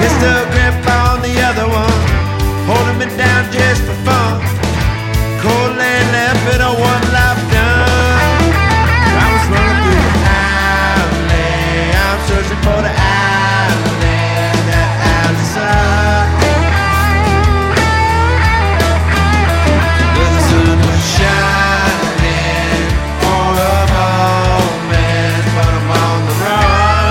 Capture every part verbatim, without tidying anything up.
Pistol grip on the other one, holding me down just for fun. Cold land left it on one life done. I was running through the alley, I'm searching for the alley, that outside. Where the sun was shining for a moment, but I'm on the run.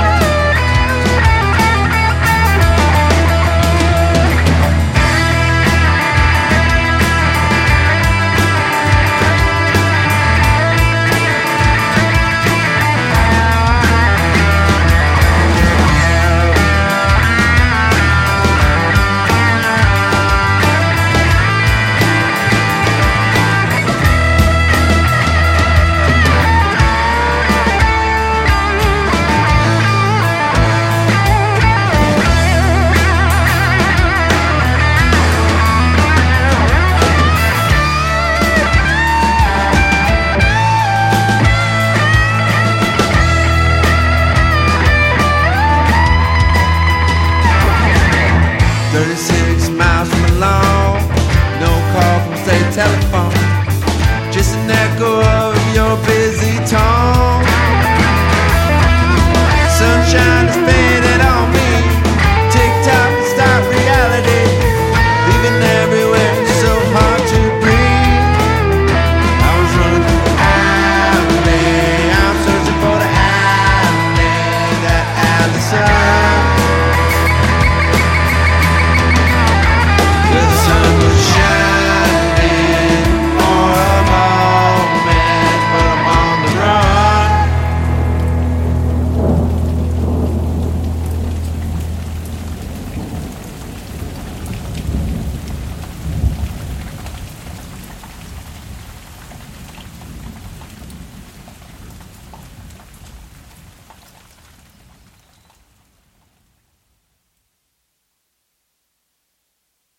thirty-six